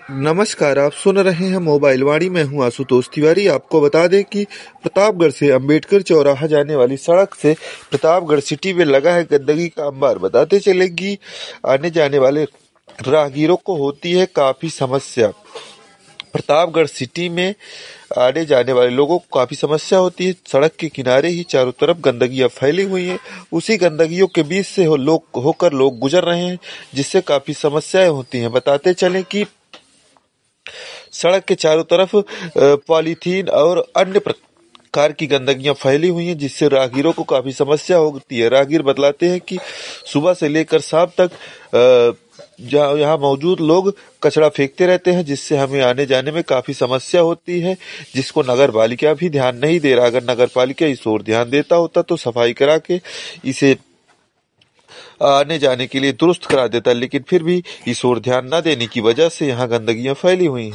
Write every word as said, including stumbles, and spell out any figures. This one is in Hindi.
नमस्कार, आप सुन रहे हैं मोबाइल वाणी। मैं हूं आशुतोष तिवारी। आपको बता दें कि प्रतापगढ़ से अंबेडकर चौराहा जाने वाली सड़क से प्रतापगढ़ सिटी में लगा है गंदगी का अंबार। बताते चले कि आने जाने वाले राहगीरों को होती है काफी समस्या। प्रतापगढ़ सिटी में आने जाने वाले लोगों को काफी समस्या होती है। सड़क के किनारे ही चारों तरफ गंदगियां फैली हुई हैं। उसी गंदगियों के बीच से हो लोग होकर लोग गुजर रहे हैं, जिससे काफी समस्याएं होती हैं। बताते चले कि सड़क के चारों तरफ पॉलीथीन और अन्य प्रकार की गंदगियां फैली हुई हैं, जिससे राहगीरों को काफी समस्या होती है। राहगीर बतलाते हैं कि सुबह से लेकर शाम तक जहाँ यहाँ मौजूद लोग कचरा फेंकते रहते हैं, जिससे हमें आने जाने में काफी समस्या होती है, जिसको नगर पालिका भी ध्यान नहीं दे रहा। अगर नगर पालिका इस ओर ध्यान देता होता तो सफाई करा के इसे आने जाने के लिए दुरुस्त करा देता, लेकिन फिर भी इस ओर ध्यान न देने की वजह से यहाँ गंदगियां फैली हुई हैं।